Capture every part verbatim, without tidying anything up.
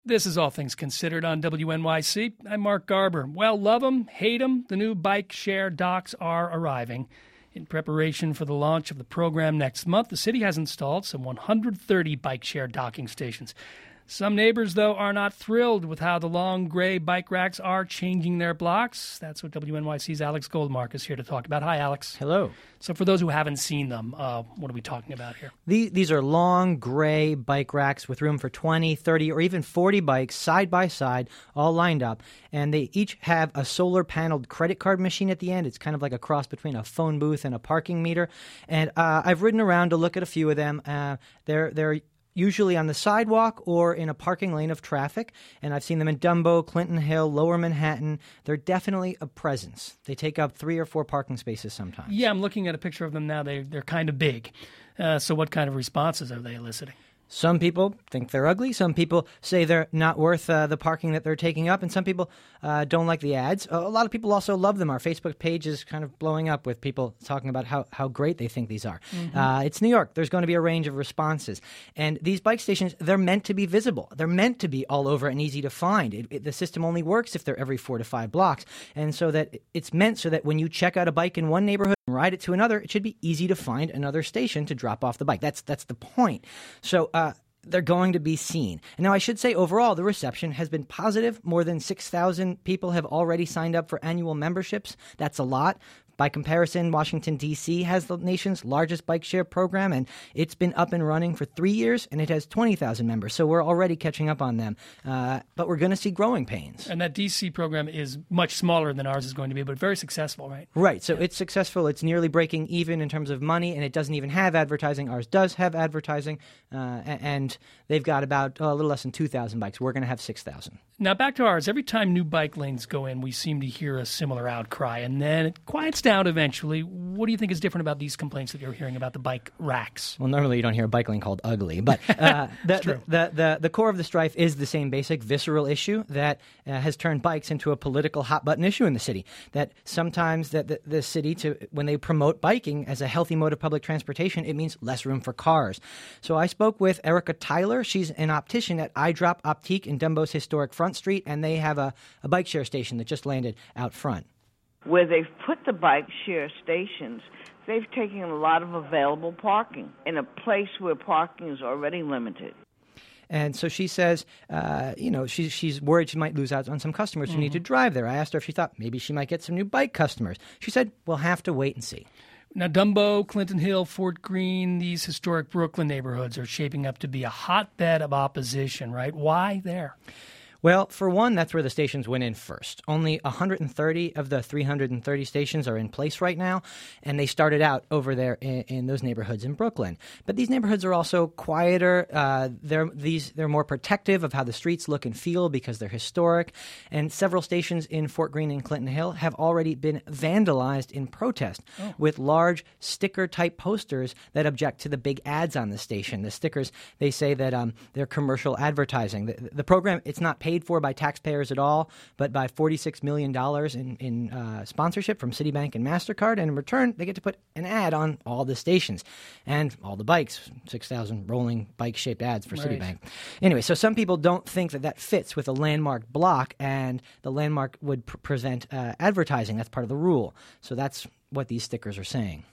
This is All Things Considered on W N Y C. I'm Mark Garber. Well, love 'em, hate 'em, the new bike share docks are arriving. In preparation for the launch of the program next month, the city has installed some one hundred thirty bike share docking stations. Some neighbors, though, are not thrilled with how the long gray bike racks are changing their blocks. That's what W N Y C's Alex Goldmark is here to talk about. Hi, Alex. Hello. So for those who haven't seen them, uh, what are we talking about here? These, these are long gray bike racks with room for twenty, thirty, or even forty bikes side by side, all lined up. And they each have a solar-paneled credit card machine at the end. It's kind of like a cross between a phone booth and a parking meter. And uh, I've ridden around to look at a few of them. Uh, they're they're usually on the sidewalk or in a parking lane of traffic, and I've seen them in Dumbo, Clinton Hill, Lower Manhattan. They're definitely a presence. They take up three or four parking spaces sometimes. Yeah, I'm looking at a picture of them now. They, they're kind of big. Uh, so what kind of responses are they eliciting? Some people think they're ugly. Some people say they're not worth uh, the parking that they're taking up. And some people uh, don't like the ads. A lot of people also love them. Our Facebook page is kind of blowing up with people talking about how, how great they think these are. Mm-hmm. Uh, it's New York. There's going to be a range of responses. And these bike stations, they're meant to be visible. They're meant to be all over and easy to find. It, it, the system only works if they're every four to five blocks. And so that it's meant so that when you check out a bike in one neighborhood and ride it to another, it should be easy to find another station to drop off the bike. That's, that's the point. So, uh, they're going to be seen. And now I should say overall the reception has been positive. More than six thousand people have already signed up for annual memberships. That's a lot. By comparison, Washington, D C has the nation's largest bike share program, and it's been up and running for three years, and it has twenty thousand members. So we're already catching up on them. Uh, but we're going to see growing pains. And that D C program is much smaller than ours is going to be, but very successful, right? Right. So yeah. It's successful. It's nearly breaking even in terms of money, and it doesn't even have advertising. Ours does have advertising, uh, and they've got about uh, a little less than two thousand bikes. We're going to have six thousand. Now, back to ours. Every time new bike lanes go in, we seem to hear a similar outcry, and then it quiets down eventually. What do you think is different about these complaints that you're hearing about the bike racks? Well, normally you don't hear a bike lane called ugly, but uh, the, the, the, the, the core of the strife is the same basic visceral issue that uh, has turned bikes into a political hot-button issue in the city, that sometimes that the, the city, to when they promote biking as a healthy mode of public transportation, it means less room for cars. So I spoke with Erica Tyler. She's an optician at Eyedrop Optique in Dumbo's historic Front Street, and they have a, a bike share station that just landed out front. Where they've put the bike share stations, they've taken a lot of available parking in a place where parking is already limited. And so she says, uh, you know, she's, she's worried she might lose out on some customers who mm-hmm. need to drive there. I asked her if she thought maybe she might get some new bike customers. She said, we'll have to wait and see. Now, Dumbo, Clinton Hill, Fort Greene, these historic Brooklyn neighborhoods are shaping up to be a hotbed of opposition, right? Why there? Well, for one, that's where the stations went in first. Only one hundred thirty of the three hundred thirty stations are in place right now, and they started out over there in, in those neighborhoods in Brooklyn. But these neighborhoods are also quieter. Uh, they're these they're more protective of how the streets look and feel because they're historic. And several stations in Fort Greene and Clinton Hill have already been vandalized in protest oh. with large sticker-type posters that object to the big ads on the station. The stickers, they say that um, they're commercial advertising. The, the program, it's not paid paid for by taxpayers at all, but by forty-six million dollars in, in uh, sponsorship from Citibank and MasterCard. And in return, they get to put an ad on all the stations and all the bikes, six thousand rolling bike-shaped ads for right. Citibank. Anyway, so some people don't think that that fits with a landmark block, and the landmark would pr- present uh, advertising. That's part of the rule. So that's what these stickers are saying.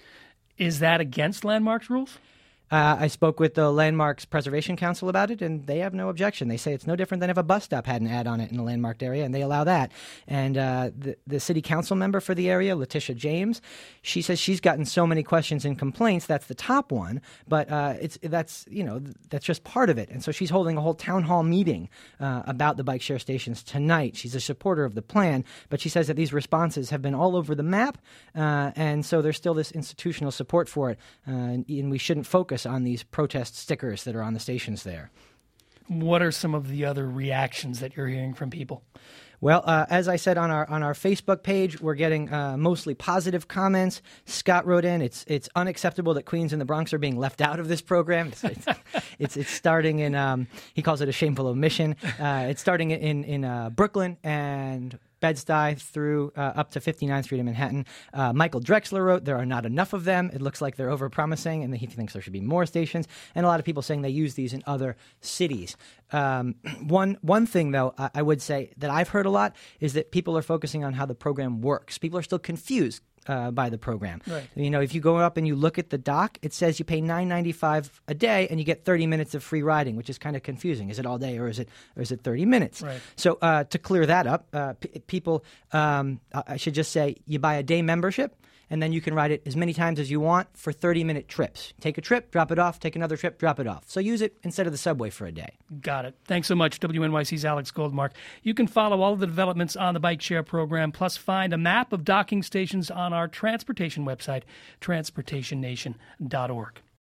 Is that against landmarks rules? Uh, I spoke with the Landmarks Preservation Council about it, and they have no objection. They say it's no different than if a bus stop had an ad on it in a landmarked area, and they allow that. And uh, the, the city council member for the area, Letitia James, she says she's gotten so many questions and complaints. That's the top one, but uh, it's that's you know that's just part of it. And so she's holding a whole town hall meeting uh, about the bike share stations tonight. She's a supporter of the plan, but she says that these responses have been all over the map, uh, and so there's still this institutional support for it, uh, and, and we shouldn't focus on these protest stickers that are on the stations there. What are some of the other reactions that you're hearing from people? Well, uh, as I said on our on our Facebook page, we're getting uh, mostly positive comments. Scott wrote in, "It's it's unacceptable that Queens and the Bronx are being left out of this program. It's it's it's, it's starting in um, he calls it a shameful omission. Uh, it's starting in in uh, Brooklyn and Bed-Stuy through uh, up to fifty-ninth Street in Manhattan. Uh, Michael Drexler wrote, there are not enough of them. It looks like they're over-promising, and he thinks there should be more stations. And a lot of people saying they use these in other cities. Um, one one thing, though, I, I would say that I've heard a lot is that people are focusing on how the program works. People are still confused Uh, by the program. Right. You know, if you go up and you look at the dock, it says you pay nine ninety-five a day and you get thirty minutes of free riding, which is kind of confusing. Is it all day or is it or is it thirty minutes? Right. So uh, to clear that up, uh, p- people, um, I should just say, you buy a day membership, and then you can ride it as many times as you want for thirty-minute trips. Take a trip, drop it off. Take another trip, drop it off. So use it instead of the subway for a day. Got it. Thanks so much, W N Y C's Alex Goldmark. You can follow all of the developments on the Bike Share program, plus find a map of docking stations on our transportation website, transportation nation dot org.